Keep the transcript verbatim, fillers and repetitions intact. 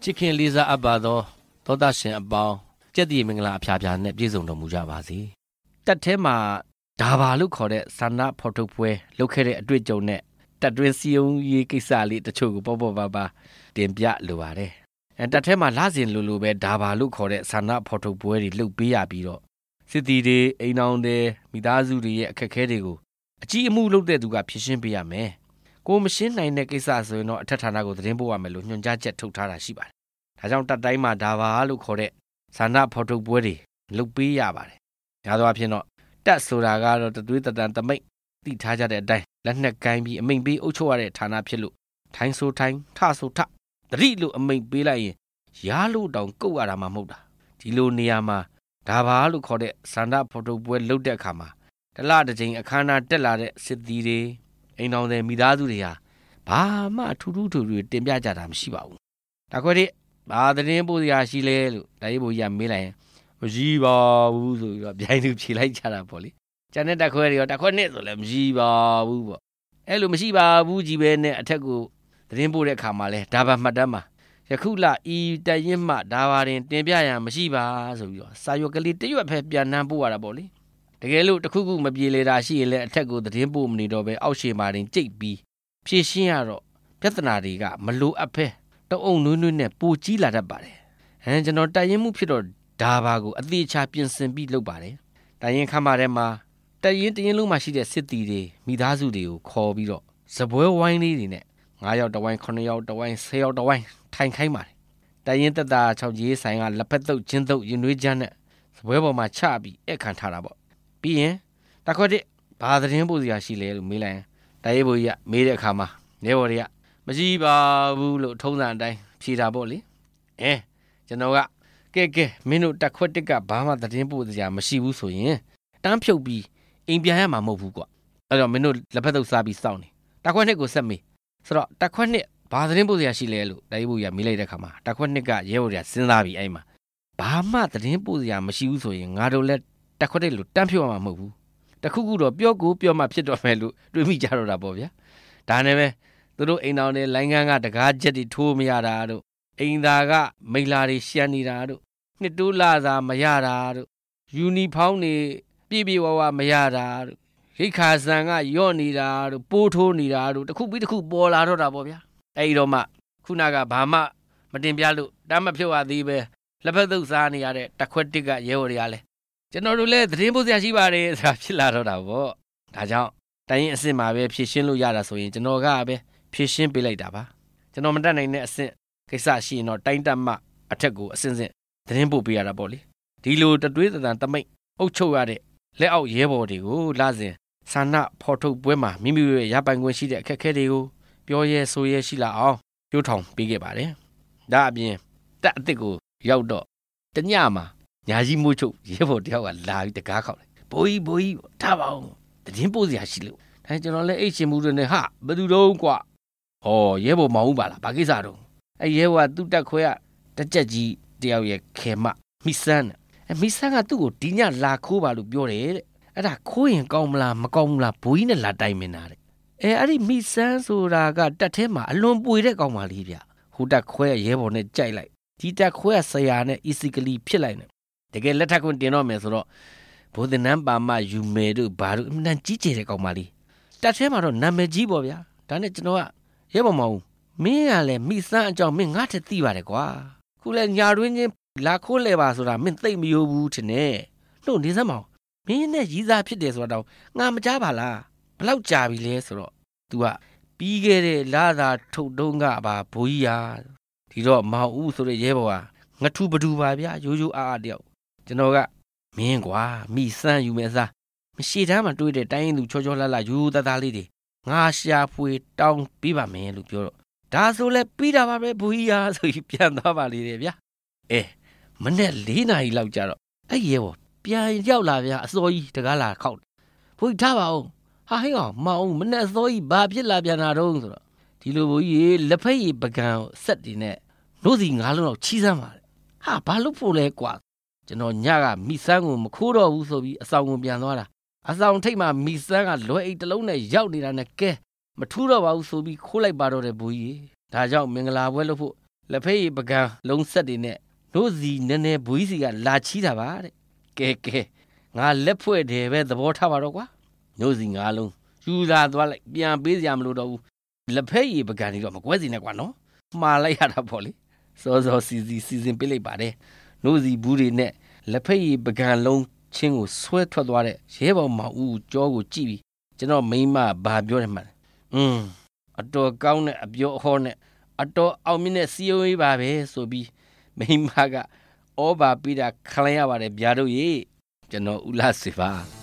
ချစ်ခင်လေးစားအပ်ပါသောသောသားရှင်အပေါင်းကြက်တည်မင်္ဂလာအဖျားဖျားနဲ့ပြည့်စုံတော်မူကြပါစေတက်ထဲမှာဒါဘာလို့ခေါ်တဲ့ဆန္ဒဖော်ထုတ်ပွဲလုပ်ခဲ့တဲ့အတွေ့အကြုံနဲ့တက်တွင်းစီယုံရေးကိစ္စလေးတချို့ကိုပေါ့ပေါ့ပါပါတင်ပြလိုပါတယ်အဲတက်ထဲမှာလာစဉ်လိုလိုပဲဒါဘာလို့ခေါ်တဲ့ဆန္ဒဖော်ထုတ်ပွဲတွေလုပ်ပေးရပြီးတော့စစ်တီတွေအိမ်အောင်တွေမိသားစုတွေရဲ့အခက်အခဲတွေကိုအကြီးအမှုလုပ်တဲ့သူကဖြေရှင်းပေးရမယ်ကိုမရှင်းနိုင်တဲ့ကိစ္စဆိုရင်တော့အထက်ဌာနကိုသတင်းပို့ရမယ်လို့ညွှန်ကြားချက်ထုတ်ထားတာရှိပါတယ်ဒါကြောင့်တက်တိုင်းမှာဒါဘာလို့ခေါ်တဲ့ဆန္ဒဖော်ထုတ်ပွဲတွေလုပ်ပေးရပါတယ်ဒါဆိုအဖြစ်တော့တက်ဆိုတာကတော့တသွေးတတန်တမိတ်တိထားကြတဲ့အတိုင်းလက်နှက်ကိုင်းပြီးအမိန်ပေးအုပ်ချုပ်ရတဲ့ဌာနဖြစ်လို့ထိုင်းဆိုထိုင်းထဆိုထတတိလို့အမိန်ပေးလိုက်ရင်ရားလို့တောင်ကုတ်ရတာမှမဟုတ်တာဒီလိုနေရာမှာဒါဘာလို့ခေါ်တဲ့ဆန္ဒဖော်ထုတ်ပွဲလုပ်တဲ့အခါမှာတလတစ်ချိန်အခမ်းအနားတက်လာတဲ့စစ်သည်တွေအိမ်တော်တဲ့မိသားစုတွေဟာဘာမှထူးထူးထူထူတင်ပြကြတာမရှိပါဘူးဒါခွဲတဲ့ဘာသတင်းပို့စရာရှိလဲလို့ဒါရေးဘိုးကြီးကမေးလိုက်ရင်မရှိပါဘူးဆိုပြီးတော့ဗျိုင်းသူဖြေလိုက်ကြတာပေါ့လေကျန်တဲ့တက်ခွဲတွေရောတက်ခွဲနဲ့ဆိုလည်းမရှိပါဘူးပေါ့အဲ့လိုမရှိပါဘူးကြီးပဲနဲ့အထက်ကိုသတင်းပို့တဲ့အခါမှာလဲဒါဘာမှတ်တမ်းမှာယခုလဤတရင်မှဒါဘာရင်တင်ပြရန်မရှိပါဆိုပြီးတော့စာရွက်ကလေးတရွက်ဖက်ပြန်နှမ်းပို့ရတာပေါ့လေတကယ်လို့တစ်ခုခုမပြေလေတာရှိရင်လည်းအထက်ကိုသတင်းပို့မနေတော့ပဲအောက်ရှေမှာတင်ကြိတ်ပြီးဖြည့်ရှင်းရတော့ပြဿနာတွေကမလိုအပ်ဖဲတအုံနွေးနွေးနဲ့ပူကြီးလာတတ်ပါတယ်အဲကျွန်တော်တိုင်ရင်မှုဖြစ်တော့ဒါဘာကိုအသေးချာပြင်ဆင်ပြီးလုပ်ပါတယ်တိုင်ရင်ခမ်းမထဲမှာတိုင်ရင်တရင်လုံးမှာရှိတဲ့စစ်တီတွေမိသားစုတွေကိုခေါ်ပြီးတော့စပွဲဝိုင်းလေးတွေနဲ့ငါးယောက်တဝိုင်းခုနှစ်ယောက်တဝိုင်းဆယ်ယောက်တဝိုင်းထိုင်ခိုင်းပါတယ်တိုင်ရင်တက်တာ၆ကြီးဆိုင်ကလက်ဖက်တုပ်ချင်းတုပ်ရင်နွေးချမ်းနဲ့စပွဲပေါ်မှာချပြီးအခန့်ထားတာပေါ့ပြီးရင်တခွက်တဲ့ဘာသတင်းပို့စရာရှိလဲလို့မေးလိုက်ရင်တိုင်ရင်ဘိုးကြီးကမေးတဲ့အခါမှာနေဘော်တွေကမရှိပါဘူးလို့ထုံးစံအတိုင်းဖြေတာပေါ့လေအဲကျွန်တော်ကကဲကဲမင်းတို့တက်ခွက်တက်ကဘာမှသတင်းပို့စရာမရှိဘူးဆိုရင်တန်းဖြုတ်ပြီးအိမ်ပြန်ရမှာမဟုတ်ဘူးကွအဲ့တော့မင်းတို့လက်ဖက်တုပ်စားပြီးစောင့်နေတက်ခွက်နှစ်ကိုဆက်မေးဆိုတော့တက်ခွက်နှစ်ဘာသတင်းပို့စရာရှိလဲလို့တိုင်ဘူးကြီးကမေးလိုက်တဲ့အခါမှာတက်ခွက်နှစ်ကရဲဘော်တွေကစဉ်းစားပြီးအဲ့မှာဘာမှသတင်းပို့စရာမရှိဘူးဆိုရင်ငါတို့လည်းတက်ခွက်တဲ့လို့တန်းဖြုတ်ရမှာမဟုတ်ဘူးတခုခုတော့ပြောကိုပြောမှဖြစ်တော့မယ်လို့တွေးမိကြတော့တာပေါ့ဗျာဒါနဲ့ပဲသူတို့အိမ်တော်နဲ့လိုင်းကန်းကတကားချက်တွေထိုးမရတာတို့အိမ်သားကမိလာတွေရှမ်းနေတာတို့နှစ်တိုးလာစာမရတာတို့ယူနီဖောင်းတွေပြည့်ပြည့်ဝဝမရတာတို့ရိတ်ခါဆန်ကယော့နေတာတို့ပိုးထိုးနေတာတို့တခုပြီးတခုပေါ်လာတော့တာပေါ့ဗျာအဲ့တော့မှခုနကဘာမှမတင်ပြလို့တမ်းမဖြုတ်ရသေးပဲလက်ဖက်သုတ်စားနေရတဲ့တခွက်တစ်ကရဲဘော်တွေကလည်းကျွန်တော်တို့လည်းသတင်းပို့စရာရှိပါတယ်ဆိုတာဖြစ်လာတော့တာပေါ့ဒါကြောင့်တိုင်းရင်အစ်စ်မှာပဲဖြည့်ရှင်းလို့ရတာဆိုရင်ကျွန်တော်ကပဲဖြည့်ရှင်းပေးလိုက်တာပါကျွန်တော်မတတ်နိုင်တဲ့အဆင့်ကိစ္စရှိရင်တော့တိုင်းတက်မှအထက်ကိုအဆင့်ဆင့်သတင်းပို့ပေးရတာပေါ့လေဒီလိုတတွေးတန်တမိတ်အုပ်ချုပ်ရတဲ့လက်အောက်ရဲဘော်တွေကိုလာစဉ်ဆန္ဒဖော်ထုတ်ပွဲမှာမိမိရဲ့ရပိုင်ခွင့်ရှိတဲ့အခက်အခဲတွေကိုပြောရဲဆိုရဲရှိလာအောင်ပြိုးထောင်ပေးခဲ့ပါတယ်ဒါအပြင်တက်အစ်စ်ကိုရောက်တော့တညမှာညာကြီးမိုးချုပ်ရဲဘော်တယောက်ကလာပြီးတကားခောက်လိုက်ဘိုးကြီးဘိုးကြီးထားပါအောင်သတင်းပို့စရာရှိလို့ဒါကျွန်တော်လည်းအိတ်ရှင်မှုတွေနဲ့ဟာဘယ်သူတော့ကွာဩရဲဘော်မောင်ဦးပါလားဘာကိစ္စတော့အဲရဲဘော်ကသူ့တက်ခွဲကတက်ကြက်ကြီးတယောက်ရဲ့ခေမမိဆန်းအဲမိဆန်းကသူ့ကိုဒီညလာခိုးပါလို့ပြောတယ်တဲ့အဲ့ဒါခိုးရင်ကောင်းမလားမကောင်းဘူးလားဘိုးကြီးနဲ့လာတိုင်မင်တာတဲ့အဲအဲ့ဒီမိဆန်းဆိုတာကတက်ထဲမှာအလွန်ပွေတဲ့ကောင်ပါလေးဗျဟိုတက်ခွဲရဲဘော်နဲ့ကြိုက်လိုက်ဒီတက်ခွဲဆရာနဲ့ easily ဖြစ်လိုက်တယ်တကယ်လက်ထက်ကွန်းတင်တော့မယ်ဆိုတော့ဘိုးသနန်းပါမယူမယ်တို့ဘာတို့အမှန်ကြီးကျယ်တဲ့ကောင်ပါလေးတက်ထဲမှာတော့နာမည်ကြီးပေါ့ဗျာဒါနဲ့ကျွန်တော်ကရဲဘော်မအောင်မင်းကလည်းမိဆန်းအကြောင်းမင်းငါ့ထက်သိပါတယ်ကွာခုလဲညာတွင်းချင်းလာခိုးလဲပါဆိုတာမင်းသိမ့်မယိုးဘူးထင်တယ်နှုတ်နေစမ်းမအောင်မင်းနဲ့ရီးစားဖြစ်တယ်ဆိုတော့ငါမကြားပါလားဘလောက်ကြာပြီလဲဆိုတော့ तू ကပြီးခဲ့တဲ့လာသာထုတ်တုံးကပါဘိုးကြီးဟာဒီတော့မောင်ဦးဆိုတဲ့ရဲဘော်ကငထူပဒူပါဗျာရိုးရိုးအားအားတယောက်ကျွန်တော်ကမင်းကွာမိဆန်းယူမယ်စားမရှိတမ်းမှာတွေးတဲ့တိုင်းရင်သူချောချောလှလှယူသားသားလေးတွေငါရှာဖွေတောင်းပေးပါမယ်လို့ပြောတော့ဒါဆိုလဲပြီးတာပါပဲဘိုးကြီးဟာဆိုပြီးပြန်သွားပါလေတယ်ဗျာအဲမနေ့၄နာရီလောက်ကြာတော့အဲ့ရဲဘော်ပြန်ရောက်လာဗျာအစောကြီးတကားလာခောက်ဘိုးကြီးထားပါဦးဟာဟိအောင်မအောင်မနေ့အစောကြီးဘာဖြစ်လာပြန်တာတော့ဆိုတော့ဒီလိုဘိုးကြီးလက်ဖက်ရည်ပကံဆက်တင်နဲ့နှုတ်စီငါးလုံးလောက်ချီးစမ်းပါလေဟာဘာလို့ဖို့လဲကွာကျွန်တော်ညကမိဆန်းကိုမခိုးတော့ဘူးဆိုပြီးအဆောင်ကိုပြန်သွားတာအဆောင်ထိပ်မှာမိဆန်းကလွယ်အိတ်တစ်လုံးနဲ့ရောက်နေတာနဲ့ကဲမထူးတော့ပါဘူးဆိုပြီးခိုးလိုက်ပါတော့တယ်ဘိုးကြီးဒါကြောင့်မင်္ဂလာပွဲလုပ်ဖို့လက်ဖက်ရည်ပကံလုံးဆက်တွေနဲ့တို့စီနည်းနည်းဘွေးစီကလာချီးတာပါတဲ့ကဲကဲငါလက်ဖွဲ့တယ်ပဲသဘောထားပါတော့ကွာတို့စီငါလုံးယူလာသွားလိုက်ပြန်ပေးစရာမလိုတော့ဘူးလက်ဖက်ရည်ပကံတွေတော့မကွဲစီနဲ့ကွာနော်မှားလိုက်ရတာပေါ့လေစောစောစီစီစီစဉ်ပေးလိုက်ပါတယ်တို့စီဘူးတွေနဲ့လက်ဖက်ရည်ပကံလုံးချင်းကိုဆွဲထွက်သွားတဲ့ရဲဘော်မောင်ဦးကြောကိုကြည့်ပြီးကျွန်တော်မိမဘာပြောတယ်မှန်อืมအတော်ကောင်းတဲ့အပြောအဟောနဲ့အတော်အောင်မြင်တဲ့စီယိုရေးပါပဲဆိုပြီးမိမကဩဘာပိတာခလိုက်ရပါတယ်ဗျာတို့ရေကျွန်တော်ဦးလာစီပါ